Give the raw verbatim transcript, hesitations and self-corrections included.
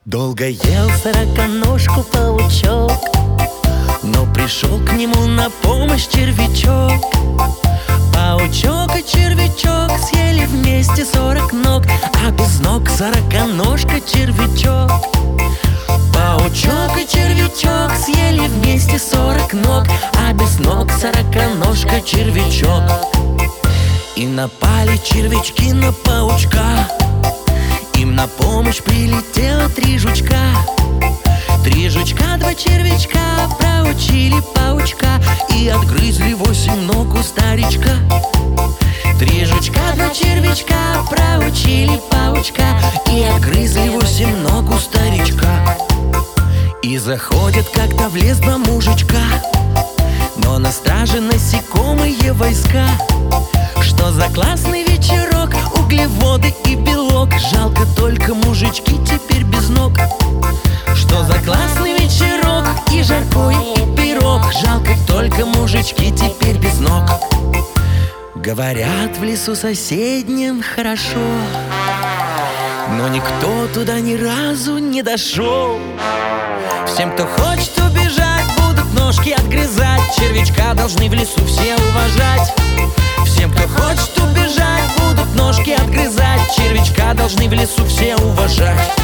Долго ел сороконожку паучок, но пришел к нему на помощь червячок. Паучок и червячок съели вместе сорок ног, а без ног сороконожка червячок. Паучок и червячок съели вместе сорок ног, а без ног сороконожка червячок. И напали червячки на паучка, им на помощь прилетело три жучка. Три жучка, два червячка проучили паучка и отгрызли восемь ног у старичка. Три жучка, два червячка проучили паучка и отгрызли восемь ног у старичка. И заходят как-то в лес два мужичка, но на страже насекомые войска. Что за классный вечерок, углеводы и белок, жалко только мужички теперь без ног. Что за классный вечерок, и жаркое, и пирог, жалко только мужички теперь без ног. Говорят, в лесу соседнем хорошо, но никто туда ни разу не дошел. Всем, кто хочет убежать, будут ножки отгрызать. Червячка должны в лесу все уважать. Всем, кто хочет убежать, будут ножки отгрызать. Червячка должны в лесу все уважать.